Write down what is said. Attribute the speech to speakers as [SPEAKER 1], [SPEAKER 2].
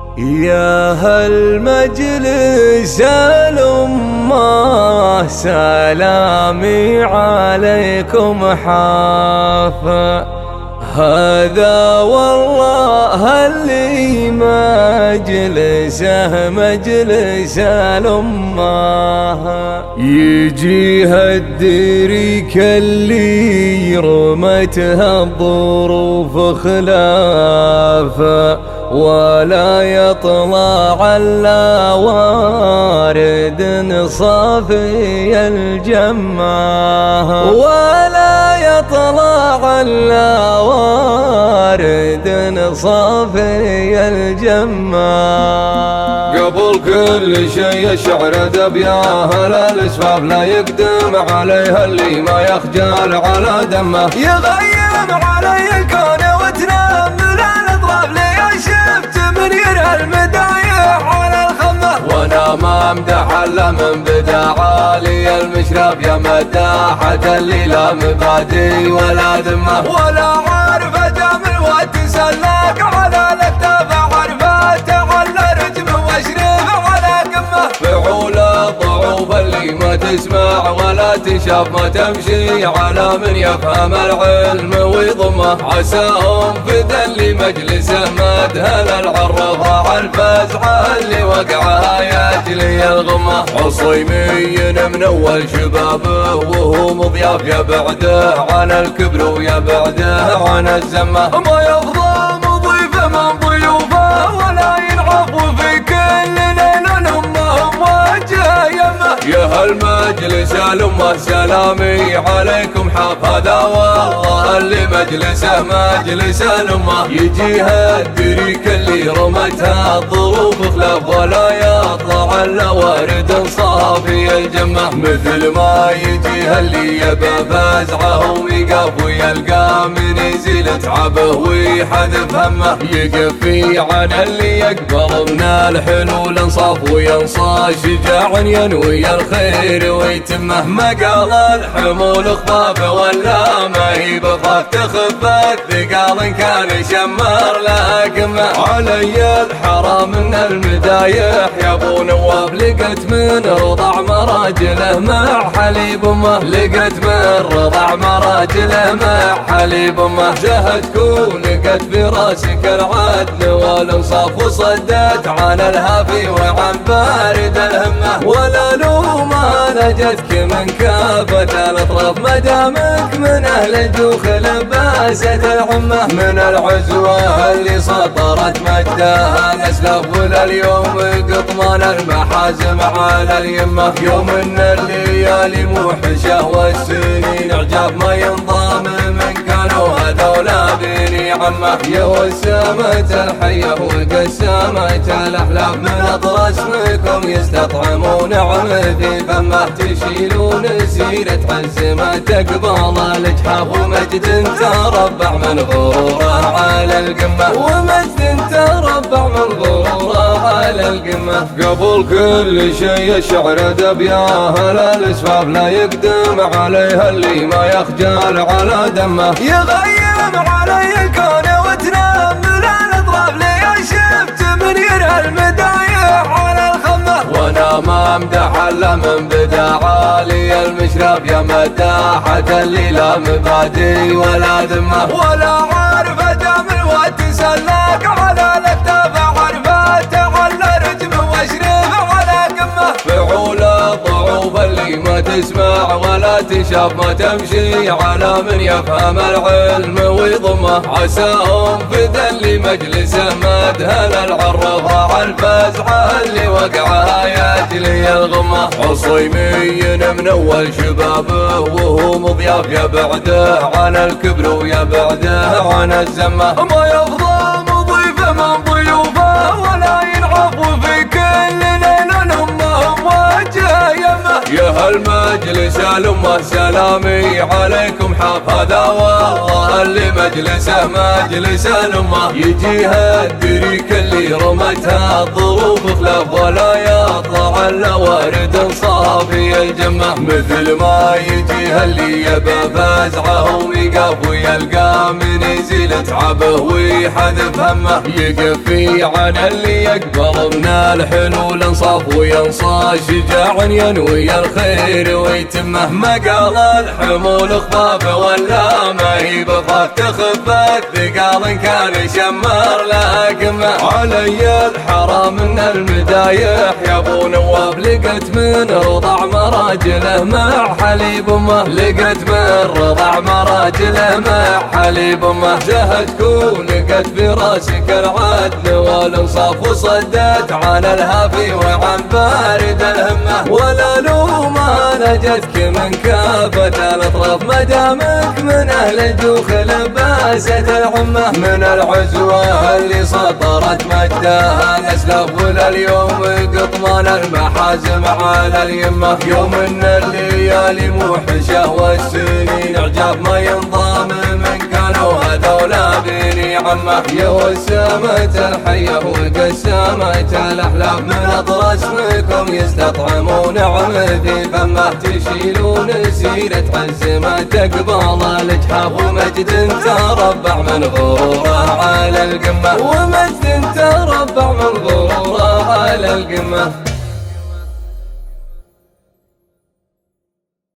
[SPEAKER 1] يا هالمجلس الأمة سلامي عليكم حافة، هذا والله اللي مجلسه مجلس الأمة. يجيها الدريك اللي رمتها الظروف خلافه، ولا يطلع الا وارد صافي الجماه، ولا يطلع الا وارد صافي الجماه.
[SPEAKER 2] قبل كل شيء الشعر ادب يا اهل الاسفاف، لا يقدم عليها اللي ما يخجل على دمه.
[SPEAKER 1] يغيم علي الكون وتنام الاطراف، لي شفت من يرى المدايح على الخمه،
[SPEAKER 2] وانا ما امدح الا من بدا عالي المشرف، يا مداحة اللي لا مبادي ولا ذمه،
[SPEAKER 1] ولا عارف دام الوقت سلاك على الاكتاف، عرفته على رجم واشرف على قمه.
[SPEAKER 2] فعول الضعوف اللي ما تسمع ولا تشاف، ما تمشي على من يفهم العلم ويضمه، عساهم فدا اللي مجلسه مدهل العرفه، عالفزعه اللي وقعها يجلي الغمه. عصيمي من اول شبابه وهو مضياف، يبعده عن الكبر ويبعده عن الزمه،
[SPEAKER 1] ما يفضى مضيفه من ضيوفه، ولا ينعف في كل ليله امهم وجه يمه.
[SPEAKER 2] يا هالمجلس الأمة سلامي عليكم حاف، هذا والله اللي مجلسه مجلس الأمة. يجيها الدريك اللي رمتها الظروف خلاف، ولا يطلع الا وارد صافي الجمة، مثل ما يجيها اللي يبى فزعه ويقف ويلقى من يزيل تعبه ويحذف همه، يقفي عن اللي يقبل من الحلول انصاف، وينصى شجاع ينوي الخير ويتمه. مقال الحمول خفاف ولا ما هي بخاف، تخف الثقال ان كان شمر لا قمه. علي الحرام من المدايح يا ابو نواف، لقيت من رضع مراجله مع حليب امه، لقيت من رضع مراجله مع حليب امه. زهدك ولقيت في راسك العدل والانصاف، وصدت عن الهافي وعن بارد الهمه، ولا لومه نجتك من كافة الاطراف، ما دامك من اهل الجوخ لباسة العمه. من العزوة اللي سطرت مجدها الاسلاف، ولليوم قطمان المحازم على اليمه، يوم ان الليالي موحشه والسنين عجاب، ما ينضام من كانوا هذولا بني عمه. يا وسامة الحية وقسامة الاحلام، من اطرس منكم يستطعمون نعمه في فمه، تشيلون سيرة عز ما تقبل الجحاف، ومجد تربع من غروره على القمه، ومجد تربع من غروره على القمه. قبل كل شيء الشعر ادب يا اهل الاسفاف، لا يقدم عليها اللي ما يخجل على دمه.
[SPEAKER 1] يغيم علي الكون وتنام الاطراف، لي شفت من يرى المدايح على الخمه،
[SPEAKER 2] وانا ما امدح الا من بدا عالي المشرف، يا مداحة اللي لا مبادي ولا ذمه،
[SPEAKER 1] ولا عارف دام الوقت سلاك على الاكتاف، عرفته على رجم واشرف على قمه.
[SPEAKER 2] فعول الضعوف اللي ما تسمع ولا تشاف، ما تمشي على من يفهم العلم ويضمه، عساهم فدا اللي مجلسه مدهل العرفه، عالفزعه اللي وقعها يجلي الغمه. عصيمي من اول شبابه وهو مضياف، يبعده عن الكبر ويبعده عن الزمه،
[SPEAKER 1] ما يفضى مضيفه من ضيوفه، ولا ينعف في كل ليله امهم وجه يمه.
[SPEAKER 2] يا هالمجلس الأمة سلامي عليكم حاف، هذا والله اللي مجلسه مجلس الأمة. يجيها الدريك اللي اللي رمتها الظروف خلاف ولا يطلع الا وارد صافي الجمة. مثل ما يجيها اللي يبى فزعه ويقف ويلقى من يزيل تعبه ويحذف همه، يكفي عن اللي يقبل من الحلول انصاف وينصى شجاع ينوي الخير ويتمه. ما قال الحمول خفاف ولا ما هي بخاف تخف الثقال كان يشمر لها قمه. علي الحرام من المدايح يا ابو نواف، لقيت من رضع مراجله مع حليب امه، لقيت من رضع مراجله مع حليب امه. زهدك ولقيت في راسك العدل والانصاف وصدت عن الهافي وعن بارد الهمه. ولا لومه نجتك من كافة الاطراف ما دامك من اهل الجوخ لباسة العمه. من العزوة اللي سطرت مجدها الاسلاف ولليوم قطمان المحازم على اليمه. يوم ان الليالي موحشه والسنين عجاب ما ينضام من كانوا هذولا بني عمه. يا وسامة الحيه وقسامة الاحلاف من اطرس منكم يستطعمون نعم في فمه. تشيلون سيرة عز ما تقبل الاجحاف ومجد تربع من غروره على القمه، ومجد تربع من غروره على القمه.